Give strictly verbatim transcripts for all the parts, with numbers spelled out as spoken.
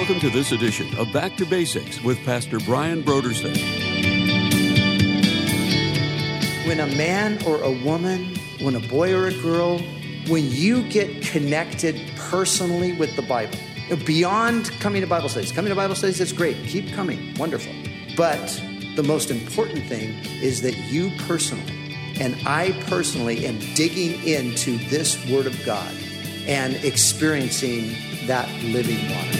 Welcome to this edition of Back to Basics with Pastor Brian Brodersen. When a man or a woman, when a boy or a girl, when you get connected personally with the Bible, beyond coming to Bible studies, coming to Bible studies, that's great. Keep coming. Wonderful. But the most important thing is that you personally and I personally am digging into this Word of God and experiencing that living water.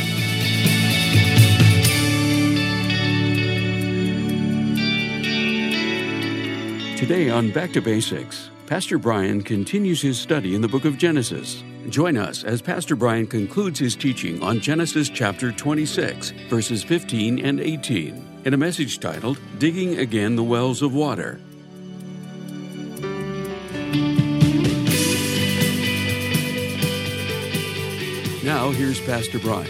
Today on Back to Basics, Pastor Brian continues his study in the book of Genesis. Join us as Pastor Brian concludes his teaching on Genesis chapter twenty-six, verses fifteen and eighteen, in a message titled, Digging Again the Wells of Water. Now, here's Pastor Brian.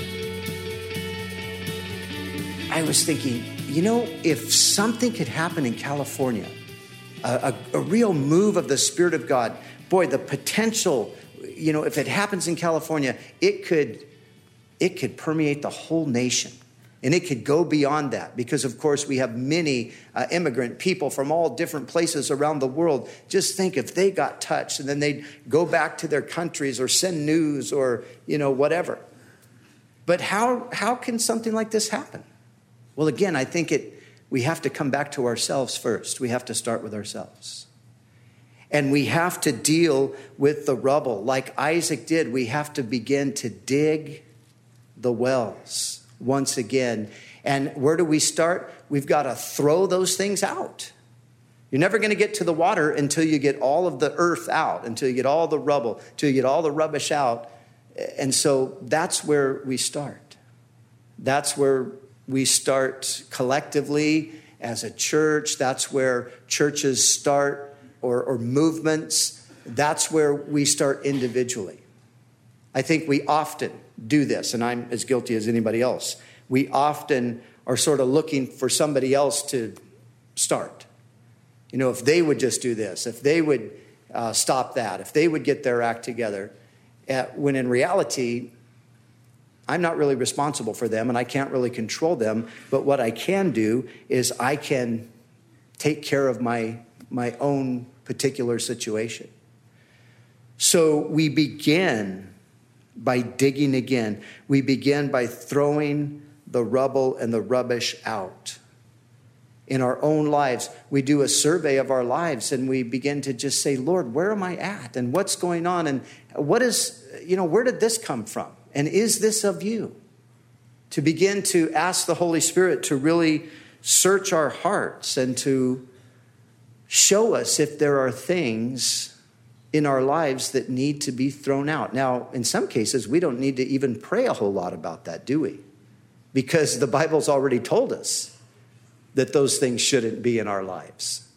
I was thinking, you know, if something could happen in California, a, a, a real move of the Spirit of God, boy, the potential, you know, if it happens in California, it could, it could permeate the whole nation. And it could go beyond that because, of course, we have many uh, immigrant people from all different places around the world. Just think if they got touched and then they'd go back to their countries or send news or, you know, whatever. But how how can something like this happen? Well, again, I think it we have to come back to ourselves first. We have to start with ourselves. And we have to deal with the rubble. Like Isaac did, we have to begin to dig the wells once again. And where do we start? We've got to throw those things out. You're never going to get to the water until you get all of the earth out, until you get all the rubble, until you get all the rubbish out. And so that's where we start. That's where we start collectively as a church. That's where churches start, or, or movements. That's where we start individually. I think we often do this, and I'm as guilty as anybody else. We often are sort of looking for somebody else to start. You know, if they would just do this, if they would uh, stop that, if they would get their act together, uh, when in reality, I'm not really responsible for them, and I can't really control them. But what I can do is I can take care of my, my own particular situation. So we begin by digging again. We begin by throwing the rubble and the rubbish out. In our own lives, we do a survey of our lives and we begin to just say, Lord, where am I at? And what's going on? And what is, you know, where did this come from? And is this of you? To begin to ask the Holy Spirit to really search our hearts and to show us if there are things in our lives that need to be thrown out. Now, in some cases, we don't need to even pray a whole lot about that, do we? Because the Bible's already told us that those things shouldn't be in our lives.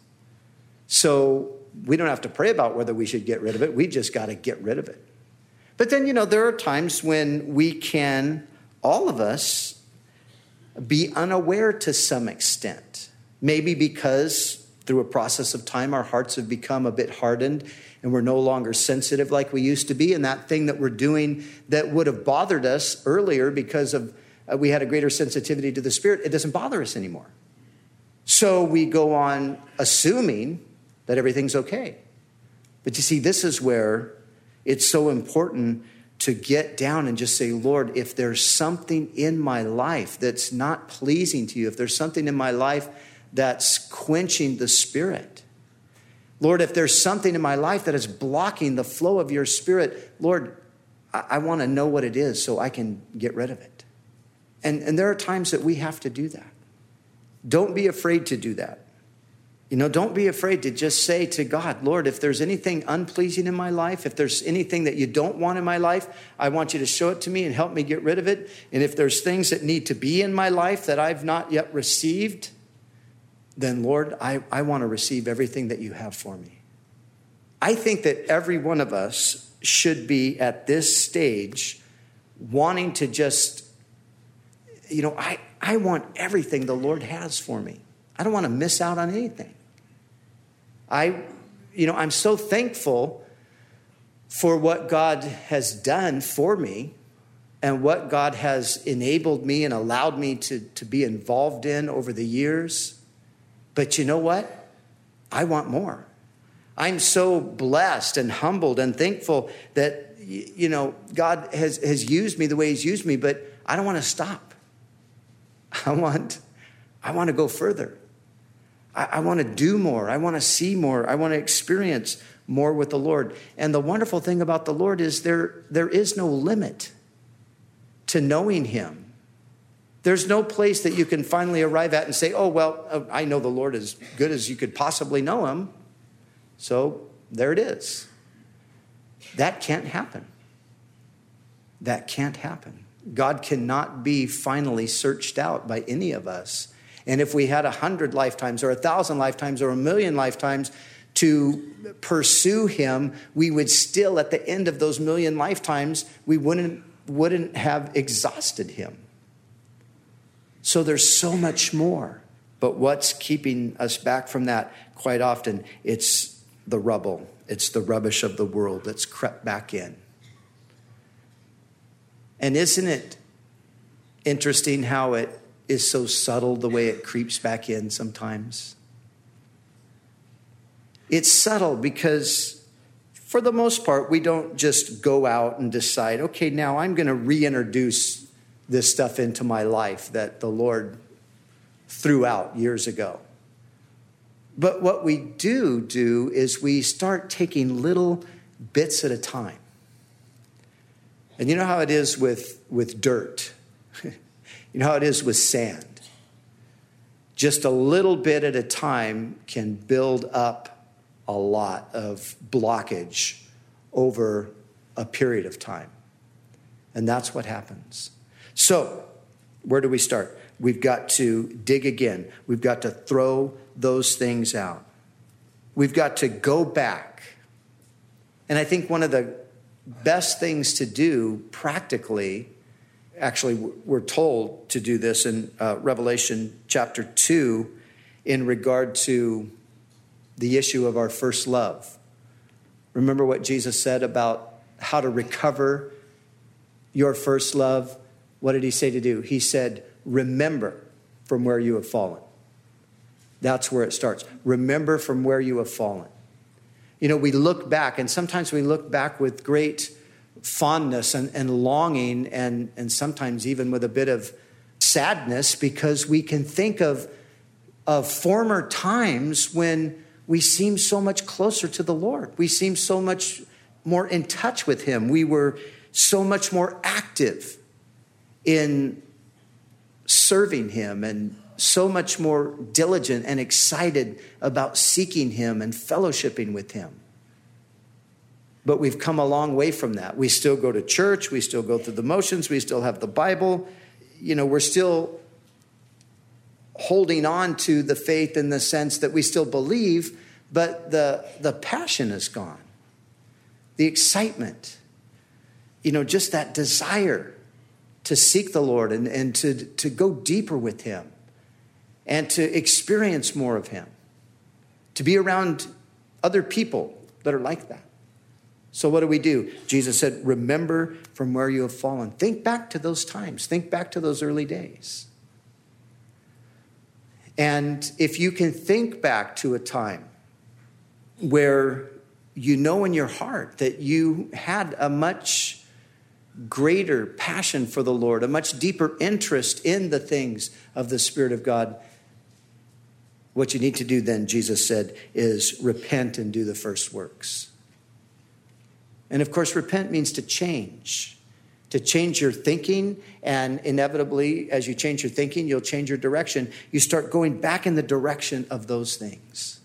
So we don't have to pray about whether we should get rid of it. We just got to get rid of it. But then, you know, there are times when we can, all of us, be unaware to some extent. Maybe because through a process of time, our hearts have become a bit hardened and we're no longer sensitive like we used to be. And that thing that we're doing that would have bothered us earlier because of uh, we had a greater sensitivity to the Spirit, it doesn't bother us anymore. So we go on assuming that everything's okay. But you see, this is where it's so important to get down and just say, Lord, if there's something in my life that's not pleasing to you, if there's something in my life that's quenching the Spirit, Lord, if there's something in my life that is blocking the flow of your Spirit, Lord, I, I want to know what it is so I can get rid of it. And, and there are times that we have to do that. Don't be afraid to do that. You know, don't be afraid to just say to God, Lord, if there's anything unpleasing in my life, if there's anything that you don't want in my life, I want you to show it to me and help me get rid of it. And if there's things that need to be in my life that I've not yet received, then Lord, I, I want to receive everything that you have for me. I think that every one of us should be at this stage wanting to just, you know, I, I want everything the Lord has for me. I don't want to miss out on anything. I, you know, I'm so thankful for what God has done for me. and what God has enabled me and allowed me to, to be involved in over the years. But you know what? I want more. I'm so blessed and humbled and thankful that, you know, God has, has used me the way he's used me, but I don't want to stop. I want, I want to go further. I, I want to do more. I want to see more. I want to experience more with the Lord. And the wonderful thing about the Lord is there, there is no limit to knowing him. There's no place that you can finally arrive at and say, oh, well, I know the Lord as good as you could possibly know him. So there it is. That can't happen. That can't happen. God cannot be finally searched out by any of us. And if we had a hundred lifetimes or a thousand lifetimes or a million lifetimes to pursue him, we would still, at the end of those million lifetimes, we wouldn't, wouldn't have exhausted him. So there's so much more. But what's keeping us back from that? Quite often, it's the rubble. It's the rubbish of the world that's crept back in. And isn't it interesting how it is so subtle the way it creeps back in sometimes? It's subtle because for the most part, we don't just go out and decide, okay, now I'm going to reintroduce this stuff into my life that the Lord threw out years ago. But what we do do is we start taking little bits at a time. And you know how it is with, with dirt. You know how it is with sand. Just a little bit at a time can build up a lot of blockage over a period of time. And that's what happens. So, where do we start? We've got to dig again. We've got to throw those things out. We've got to go back. And I think one of the best things to do practically, actually we're told to do this in uh, Revelation chapter two in regard to the issue of our first love. Remember what Jesus said about how to recover your first love? What did he say to do? He said, remember from where you have fallen. That's where it starts. Remember from where you have fallen. You know, we look back, and sometimes we look back with great fondness and, and longing, and, and sometimes even with a bit of sadness, because we can think of, of former times when we seem so much closer to the Lord. We seem so much more in touch with him. We were so much more active in serving him and so much more diligent and excited about seeking him and fellowshipping with him. But we've come a long way from that. We still go to church. We still go through the motions. We still have the Bible. You know, we're still holding on to the faith in the sense that we still believe, but the, the passion is gone. The excitement, you know, just that desire to seek the Lord and, and to, to go deeper with him and to experience more of him, to be around other people that are like that. So what do we do? Jesus said, remember from where you have fallen. Think back to those times. Think back to those early days. And if you can think back to a time where you know in your heart that you had a much greater passion for the Lord, a much deeper interest in the things of the Spirit of God, what you need to do then, Jesus said, is repent and do the first works. And of course, repent means to change. To change your thinking, and inevitably, as you change your thinking, you'll change your direction. You start going back in the direction of those things.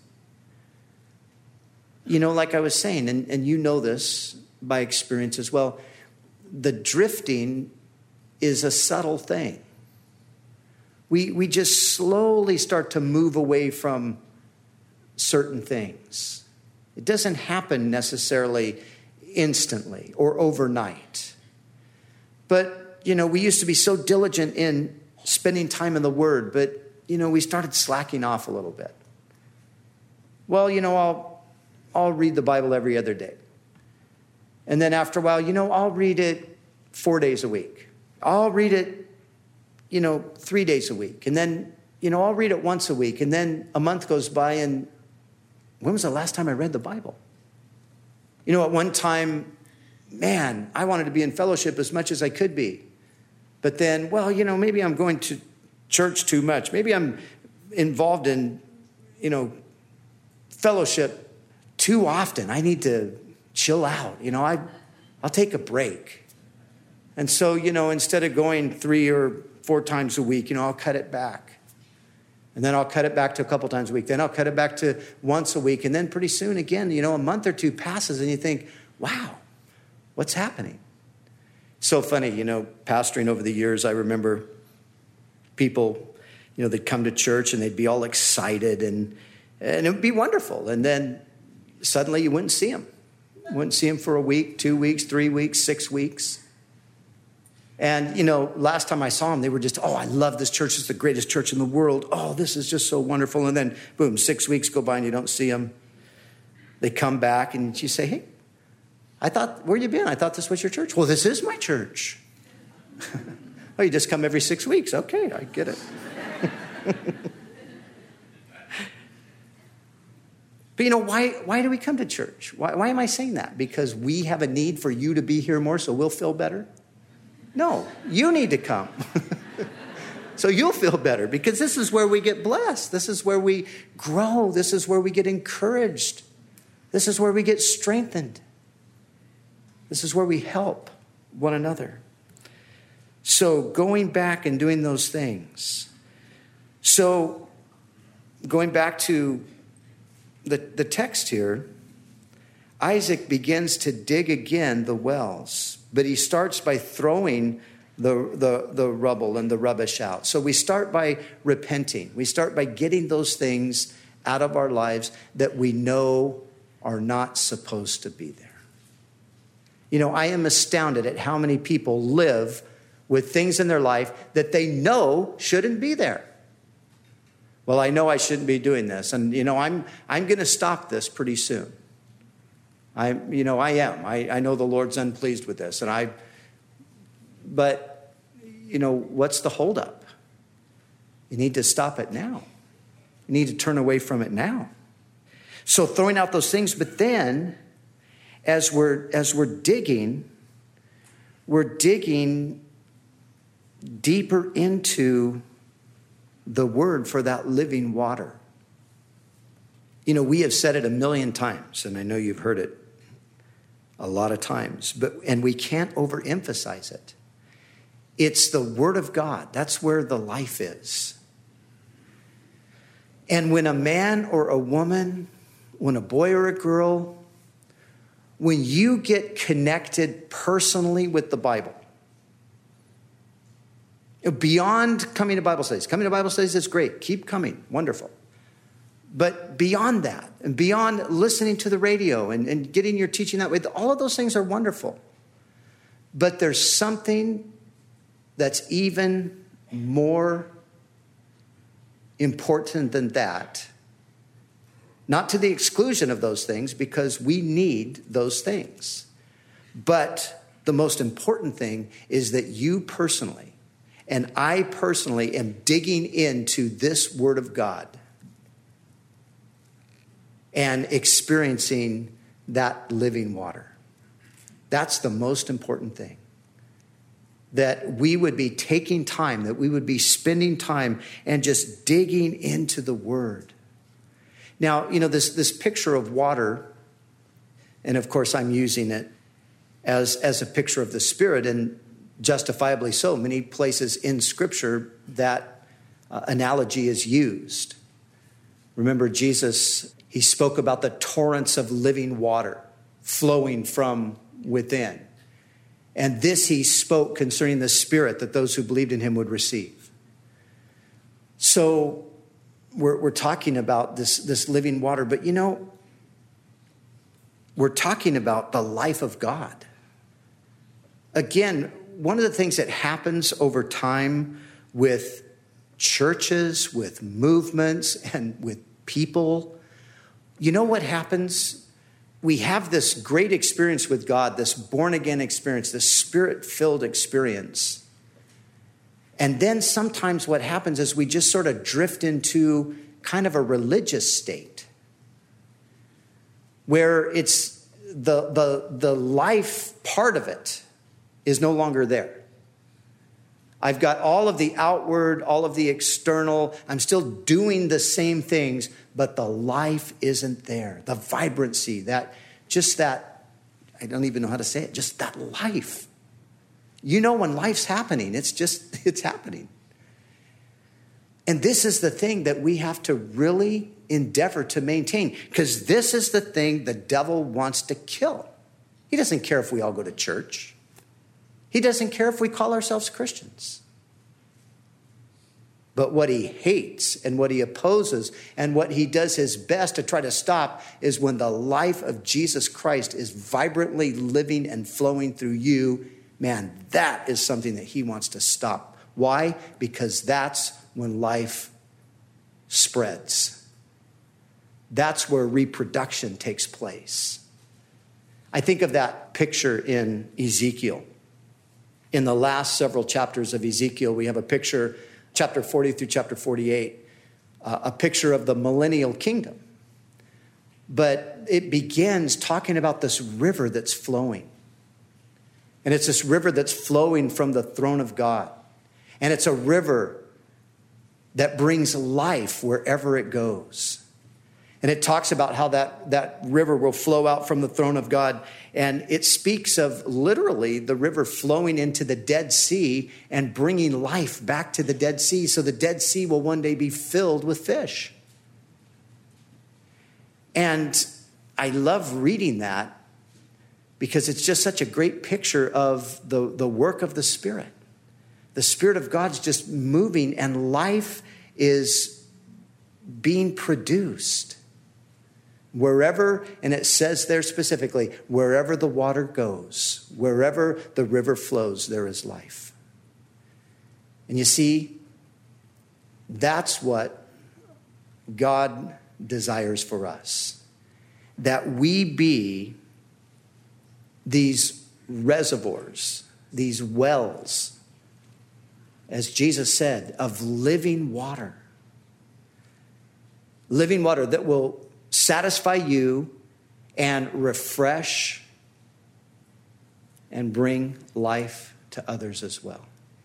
You know, like I was saying, and, and you know this by experience as well, the drifting is a subtle thing. We, we just slowly start to move away from certain things. It doesn't happen necessarily instantly or overnight. But, you know, we used to be so diligent in spending time in the Word, but, you know, we started slacking off a little bit. Well, you know, I'll, I'll read the Bible every other day. And then after a while, you know, I'll read it four days a week. I'll read it, you know, three days a week. And then, you know, I'll read it once a week. And then a month goes by, and when was the last time I read the Bible? You know, at one time, man, I wanted to be in fellowship as much as I could be. But then, well, you know, maybe I'm going to church too much. Maybe I'm involved in, you know, fellowship too often. I need to chill out. You know, I, I'll take a break. And so, you know, instead of going three or four times a week, you know, I'll cut it back. And then I'll cut it back to a couple times a week. Then I'll cut it back to once a week. And then pretty soon, again, you know, a month or two passes and you think, wow, what's happening? So funny, you know, pastoring over the years, I remember people, you know, they'd come to church and they'd be all excited and, and it would be wonderful. And then suddenly you wouldn't see them. You wouldn't see them for a week, two weeks, three weeks, six weeks. And, you know, last time I saw them, they were just, oh, I love this church. It's the greatest church in the world. Oh, this is just so wonderful. And then, boom, six weeks go by and you don't see them. They come back and you say, hey, I thought, where you been? I thought this was your church. Well, this is my church. Oh, you just come every six weeks. Okay, I get it. But, you know, why, why do we come to church? Why, why am I saying that? Because we have a need for you to be here more so we'll feel better? No, you need to come. So you'll feel better because this is where we get blessed. This is where we grow. This is where we get encouraged. This is where we get strengthened. This is where we help one another. So going back and doing those things. So going back to the, the text here, Isaac begins to dig again the wells. But he starts by throwing the, the, the rubble and the rubbish out. So we start by repenting. We start by getting those things out of our lives that we know are not supposed to be there. You know, I am astounded at how many people live with things in their life that they know shouldn't be there. Well, I know I shouldn't be doing this. And, you know, I'm, I'm going to stop this pretty soon. I, you know, I am. I, I know the Lord's unpleased with this. And I, but, you know, what's the holdup? You need to stop it now. You need to turn away from it now. So throwing out those things, but then as we're, as we're digging, we're digging deeper into the word for that living water. You know, we have said it a million times, and I know you've heard it a lot of times, but and we can't overemphasize it. It's the word of God. That's where the life is. And when a man or a woman, when a boy or a girl, when you get connected personally with the Bible, beyond coming to Bible studies, coming to Bible studies is great. Keep coming. Wonderful. But beyond that, and beyond listening to the radio and, and getting your teaching that way, all of those things are wonderful. But there's something that's even more important than that. Not to the exclusion of those things, because we need those things. But the most important thing is that you personally, and I personally am digging into this word of God and experiencing that living water. That's the most important thing. That we would be taking time, that we would be spending time and just digging into the word. Now, you know, this, this picture of water, and of course I'm using it as, as a picture of the Spirit, and justifiably so. Many places in Scripture that uh, analogy is used. Remember, Jesus, he spoke about the torrents of living water flowing from within. And this he spoke concerning the Spirit that those who believed in him would receive. So we're, we're talking about this, this living water, but you know, we're talking about the life of God. Again, one of the things that happens over time with churches, with movements, and with people, you know what happens? We have this great experience with God, this born-again experience, this Spirit-filled experience. And then sometimes what happens is we just sort of drift into kind of a religious state where it's the, the, the life part of it is no longer there. I've got all of the outward, all of the external. I'm still doing the same things, but the life isn't there. The vibrancy, that, just that, I don't even know how to say it, just that life. You know when life's happening, it's just, it's happening. And this is the thing that we have to really endeavor to maintain, because this is the thing the devil wants to kill. He doesn't care if we all go to church. He doesn't care if we call ourselves Christians. But what he hates and what he opposes and what he does his best to try to stop is when the life of Jesus Christ is vibrantly living and flowing through you. Man, that is something that he wants to stop. Why? Because that's when life spreads. That's where reproduction takes place. I think of that picture in Ezekiel. In the last several chapters of Ezekiel, we have a picture, chapter forty through chapter forty-eight, uh, a picture of the millennial kingdom. But it begins talking about this river that's flowing. And it's this river that's flowing from the throne of God. And it's a river that brings life wherever it goes. And it talks about how that, that river will flow out from the throne of God. And it speaks of literally the river flowing into the Dead Sea and bringing life back to the Dead Sea. So the Dead Sea will one day be filled with fish. And I love reading that because it's just such a great picture of the, the work of the Spirit. The Spirit of God's just moving and life is being produced. Wherever, and it says there specifically, wherever the water goes, wherever the river flows, there is life. And you see, that's what God desires for us. That we be these reservoirs, these wells, as Jesus said, of living water. Living water that will satisfy you and refresh and bring life to others as well.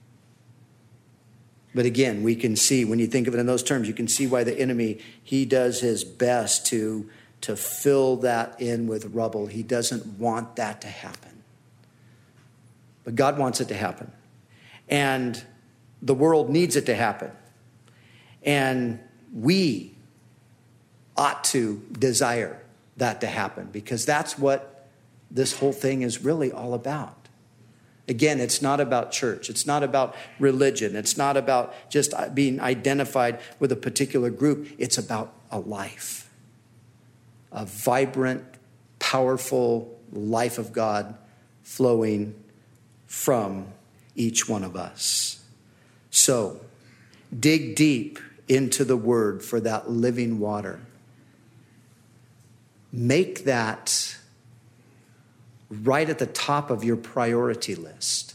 But again, we can see, when you think of it in those terms, you can see why the enemy, he does his best to, to fill that in with rubble. He doesn't want that to happen. But God wants it to happen. And the world needs it to happen. And we ought to desire that to happen, because that's what this whole thing is really all about. Again, it's not about church. It's not about religion. It's not about just being identified with a particular group. It's about a life, a vibrant, powerful life of God flowing from each one of us. So, dig deep into the Word for that living water. Make that right at the top of your priority list.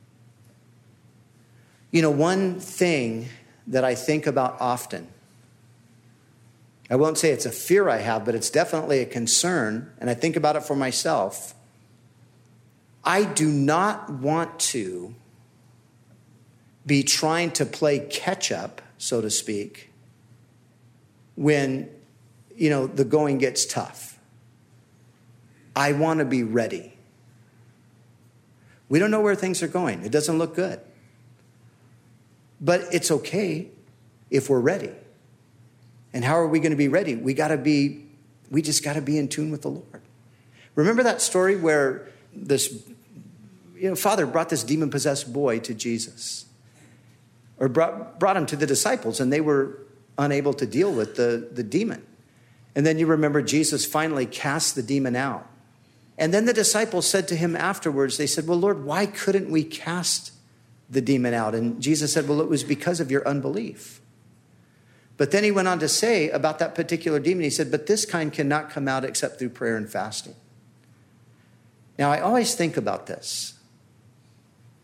You know, one thing that I think about often, I won't say it's a fear I have, but it's definitely a concern, and I think about it for myself. I do not want to be trying to play catch up, so to speak, when, you know, the going gets tough. I want to be ready. We don't know where things are going. It doesn't look good. But it's okay if we're ready. And how are we going to be ready? We got to be, we just got to be in tune with the Lord. Remember that story where this, you know, father brought this demon-possessed boy to Jesus, or brought, brought him to the disciples, and they were unable to deal with the, the demon. And then you remember Jesus finally cast the demon out. And then the disciples said to him afterwards, they said, well, Lord, why couldn't we cast the demon out? And Jesus said, well, it was because of your unbelief. But then he went on to say about that particular demon, he said, but this kind cannot come out except through prayer and fasting. Now, I always think about this.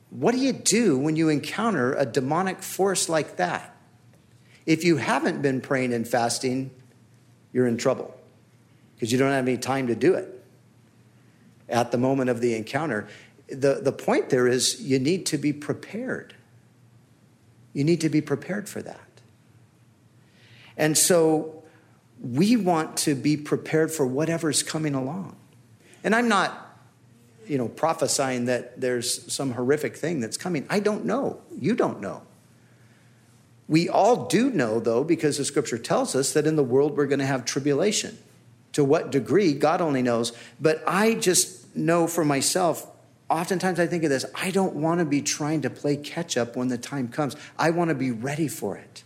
what do you do when you encounter a demonic force like that? If you haven't been praying and fasting, you're in trouble because you don't have any time to do it at the moment of the encounter. The, the point there is you need to be prepared. You need to be prepared for that. And so we want to be prepared for whatever's coming along. And I'm not, you know, prophesying that there's some horrific thing that's coming. I don't know. You don't know. We all do know, though, because the scripture tells us that in the world we're going to have tribulation. To what degree, God only knows. But I just know for myself, oftentimes I think of this, I don't want to be trying to play catch up when the time comes. I want to be ready for it.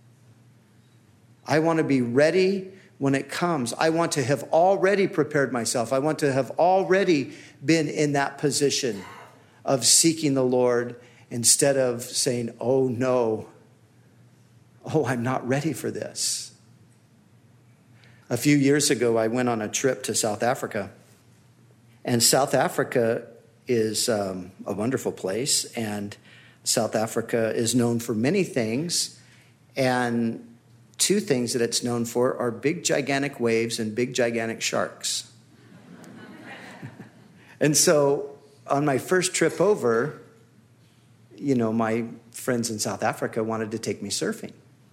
I want to be ready when it comes. I want to have already prepared myself. I want to have already been in that position of seeking the Lord instead of saying, oh no, oh, I'm not ready for this. A few years ago, I went on a trip to South Africa. And South Africa is um, a wonderful place. And South Africa is known for many things. And two things that it's known for are big, gigantic waves and big, gigantic sharks. And so on my first trip over, you know, my friends in South Africa wanted to take me surfing.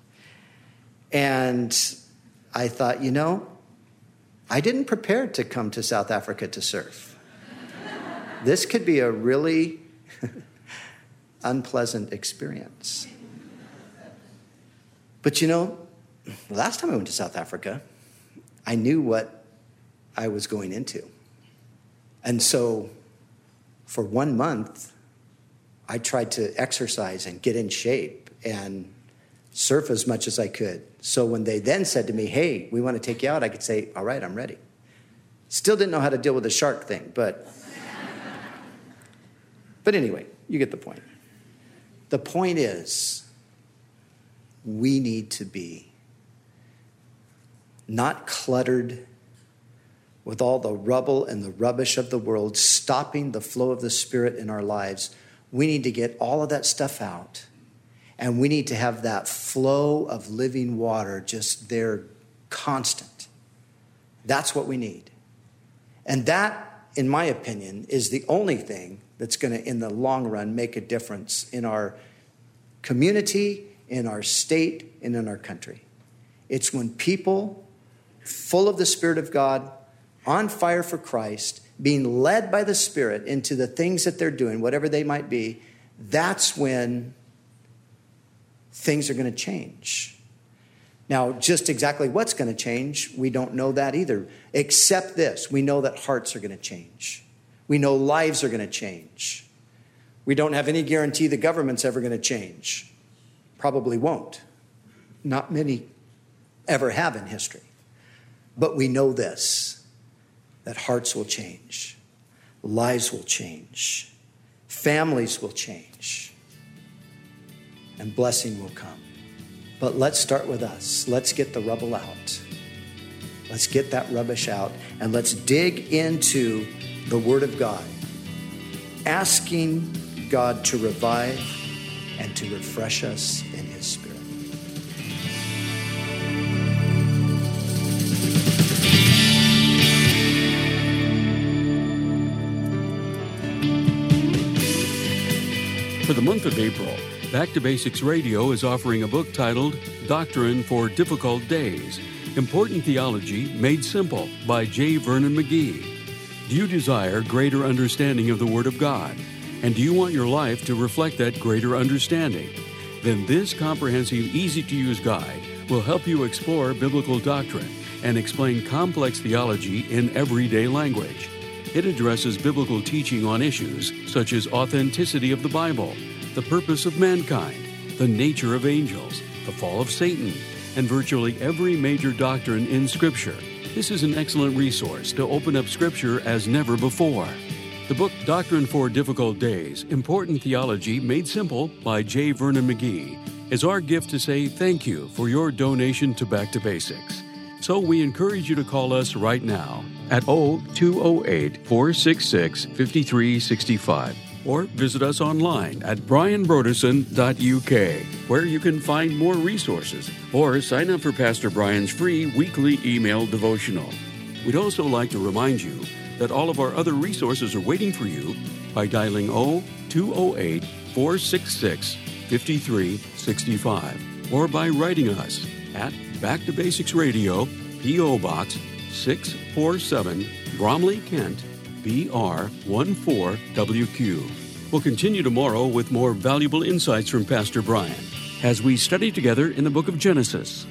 And I thought, you know, I didn't prepare to come to South Africa to surf. This could be a really unpleasant experience. But you know, the last time I went to South Africa, I knew what I was going into. And so for one month, I tried to exercise and get in shape and surf as much as I could. So when they then said to me, hey, we want to take you out, I could say, all right, I'm ready. Still didn't know how to deal with the shark thing, but but anyway, you get the point. The point is, we need to be not cluttered with all the rubble and the rubbish of the world, stopping the flow of the Spirit in our lives. We need to get all of that stuff out. And we need to have that flow of living water just there constant. That's what we need. And that, in my opinion, is the only thing that's going to, in the long run, make a difference in our community, in our state, and in our country. It's when people, full of the Spirit of God, on fire for Christ, being led by the Spirit into the things that they're doing, whatever they might be, that's when things are going to change. Now, just exactly what's going to change, we don't know that either. Except this, we know that hearts are going to change. We know lives are going to change. We don't have any guarantee the government's ever going to change. Probably won't. Not many ever have in history. But we know this, that hearts will change. Lives will change. Families will change. And blessing will come. But let's start with us. Let's get the rubble out. Let's get that rubbish out. And let's dig into the Word of God, asking God to revive and to refresh us in His Spirit. For the month of April, Back to Basics Radio is offering a book titled Doctrine for Difficult Days, Important Theology Made Simple by J. Vernon McGee. Do you desire greater understanding of the Word of God? And do you want your life to reflect that greater understanding? Then this comprehensive, easy-to-use guide will help you explore biblical doctrine and explain complex theology in everyday language. It addresses biblical teaching on issues such as authenticity of the Bible, the purpose of mankind, the nature of angels, the fall of Satan, and virtually every major doctrine in Scripture. This is an excellent resource to open up Scripture as never before. The book Doctrine for Difficult Days, Important Theology Made Simple by J. Vernon McGee is our gift to say thank you for your donation to Back to Basics. So we encourage you to call us right now at oh two oh eight, four six six, five three six five. or visit us online at brian broderson dot u k, where you can find more resources or sign up for Pastor Brian's free weekly email devotional. We'd also like to remind you that all of our other resources are waiting for you by dialing two oh eight, four six six, five three six five or by writing us at Back to Basics Radio, P O. Box six forty-seven, Bromley, Kent, B R one four W Q. We'll continue tomorrow with more valuable insights from Pastor Brian as we study together in the book of Genesis.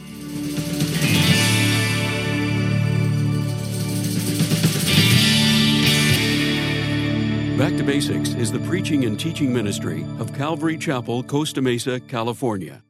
Back to Basics is the preaching and teaching ministry of Calvary Chapel, Costa Mesa, California.